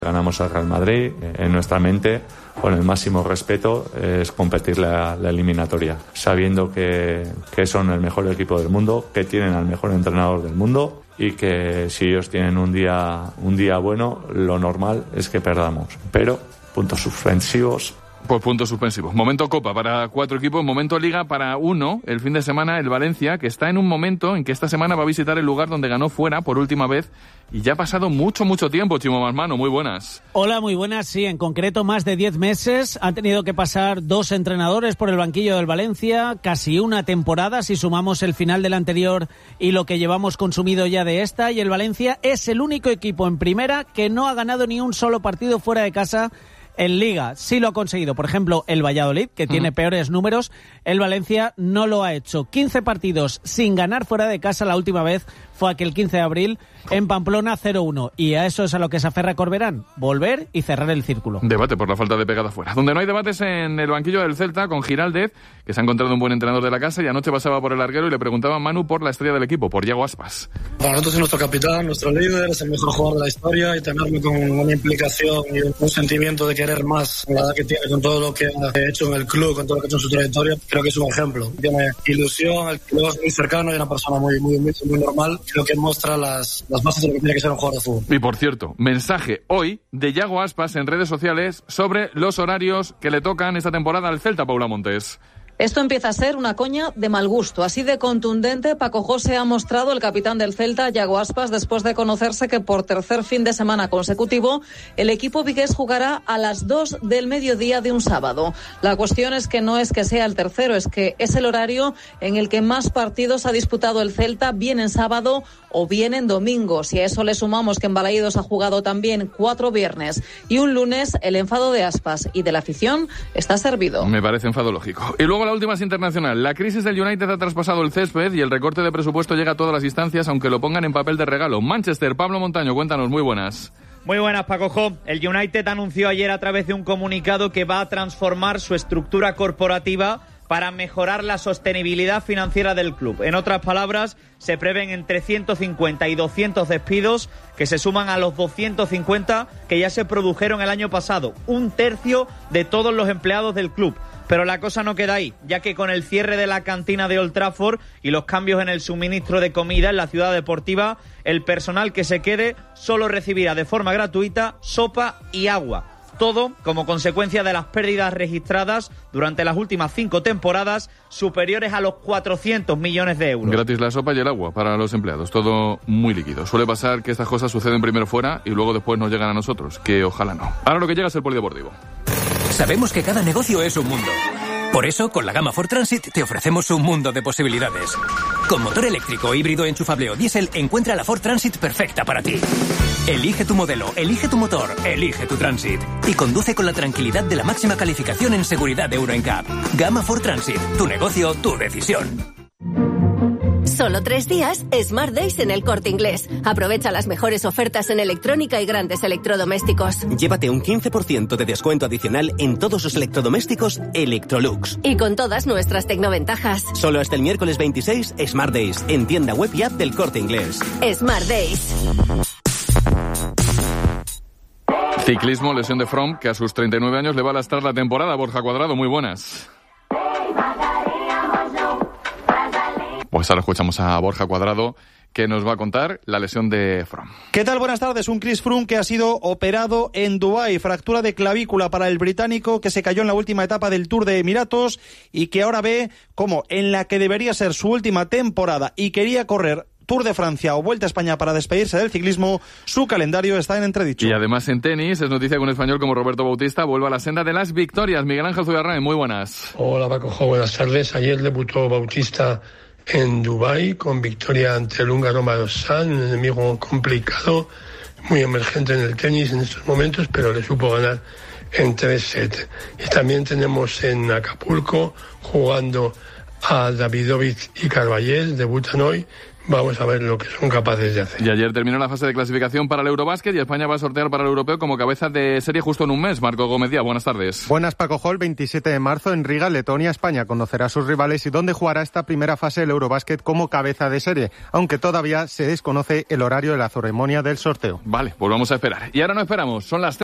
Ganamos al Real Madrid, en nuestra mente, con el máximo respeto, es competir la eliminatoria, sabiendo que son el mejor equipo del mundo, que tienen al mejor entrenador del mundo y que si ellos tienen un día bueno, lo normal es que perdamos. Pero, puntos suspensivos. Pues puntos suspensivos. Momento Copa para 4 equipos, momento Liga para 1. El fin de semana el Valencia, que está en un momento en que esta semana va a visitar el lugar donde ganó fuera por última vez y ya ha pasado mucho tiempo. Chimo Masmano, muy buenas. Hola, muy buenas. Sí, en concreto más de 10 meses. Han tenido que pasar 2 entrenadores por el banquillo del Valencia, casi una temporada si sumamos el final del anterior y lo que llevamos consumido ya de esta. Y el Valencia es el único equipo en primera que no ha ganado ni un solo partido fuera de casa. En Liga sí lo ha conseguido, por ejemplo, el Valladolid, que tiene peores números. El Valencia no lo ha hecho. 15 partidos sin ganar fuera de casa. La última vez fue aquel 15 de abril en Pamplona, 0-1. Y a eso es a lo que se aferra Corberán, volver y cerrar el círculo. Debate por la falta de pegada fuera. Donde no hay debates en el banquillo del Celta, con Giraldez, que se ha encontrado un buen entrenador de la casa, y anoche pasaba por el larguero y le preguntaba a Manu por la estrella del equipo, por Yago Aspas. Para nosotros es nuestro capitán, nuestro líder, es el mejor jugador de la historia, y tenerlo con una implicación y un sentimiento de querer más, la verdad que tiene con todo lo que ha hecho en el club, con todo lo que ha hecho en su trayectoria, creo que es un ejemplo. Tiene ilusión, el club es muy cercano y una persona muy normal, creo que muestra las bases de lo que tiene que ser un jugador de fútbol. Y por cierto, mensaje hoy de Yago Aspas en redes sociales sobre los horarios que le tocan esta temporada al Celta, Paula Montes. Esto empieza a ser una coña de mal gusto. Así de contundente, Paco José ha mostrado el capitán del Celta, Yago Aspas, después de conocerse que por tercer fin de semana consecutivo el equipo vigués jugará a las 2 del mediodía de un sábado. La cuestión es que no es que sea el tercero, es que es el horario en el que más partidos ha disputado el Celta, bien en sábado o bien en domingo. Si a eso le sumamos que en Balaídos ha jugado también 4 viernes y un lunes, el enfado de Aspas y de la afición está servido. Me parece enfado lógico. Y luego la última es internacional. La crisis del United ha traspasado el césped y el recorte de presupuesto llega a todas las instancias, aunque lo pongan en papel de regalo. Manchester, Pablo Montaño, cuéntanos, muy buenas. Muy buenas, Paco Jo. El United anunció ayer a través de un comunicado que va a transformar su estructura corporativa para mejorar la sostenibilidad financiera del club. En otras palabras, se prevén entre 150 y 200 despidos que se suman a los 250 que ya se produjeron el año pasado, un tercio de todos los empleados del club. Pero la cosa no queda ahí, ya que con el cierre de la cantina de Old Trafford y los cambios en el suministro de comida en la ciudad deportiva, el personal que se quede solo recibirá de forma gratuita sopa y agua. Todo como consecuencia de las pérdidas registradas durante las últimas 5 temporadas, superiores a los 400 millones de euros. Gratis la sopa y el agua para los empleados, todo muy líquido. Suele pasar que estas cosas suceden primero fuera y luego después nos llegan a nosotros, que ojalá no. Ahora lo que llega es el polideportivo. Sabemos que cada negocio es un mundo. Por eso, con la gama Ford Transit te ofrecemos un mundo de posibilidades. Con motor eléctrico, híbrido, enchufable o diésel, encuentra la Ford Transit perfecta para ti. Elige tu modelo, elige tu motor, elige tu Transit. Y conduce con la tranquilidad de la máxima calificación en seguridad de Euro NCAP. Gama Ford Transit, tu negocio, tu decisión. Solo 3 días, Smart Days en El Corte Inglés. Aprovecha las mejores ofertas en electrónica y grandes electrodomésticos. Llévate un 15% de descuento adicional en todos los electrodomésticos Electrolux. Y con todas nuestras tecnoventajas. Solo hasta el miércoles 26, Smart Days, en tienda web y app del Corte Inglés. Smart Days. Ciclismo, lesión de Fromm, que a sus 39 años le va a lastrar la temporada. Borja Cuadrado, muy buenas. Pues ahora escuchamos a Borja Cuadrado, que nos va a contar la lesión de Fromm. ¿Qué tal? Buenas tardes. Un Chris Froome que ha sido operado en Dubái. Fractura de clavícula para el británico, que se cayó en la última etapa del Tour de Emiratos y que ahora ve cómo en la que debería ser su última temporada y quería correr Tour de Francia o Vuelta a España para despedirse del ciclismo, su calendario está en entredicho. Y además en tenis, es noticia que un español como Roberto Bautista vuelve a la senda de las victorias. Miguel Ángel Zubiarrain, muy buenas. Hola Paco, buenas tardes. Ayer debutó Bautista en Dubái con victoria ante el húngaro Marosan, un enemigo complicado, muy emergente en el tenis en estos momentos, pero le supo ganar en 3 sets. Y también tenemos en Acapulco jugando a Davidovich y Carballés, debutan hoy vamos a ver lo que son capaces de hacer. Y ayer terminó la fase de clasificación para el Eurobásquet y España va a sortear para el Europeo como cabeza de serie justo en un mes. Marco Gómez Díaz, buenas tardes. Buenas, Paco Hall. 27 de marzo en Riga, Letonia. España conocerá a sus rivales y dónde jugará esta primera fase del Eurobásquet como cabeza de serie, aunque todavía se desconoce el horario de la ceremonia del sorteo. Vale, pues vamos a esperar. Y ahora no esperamos, son las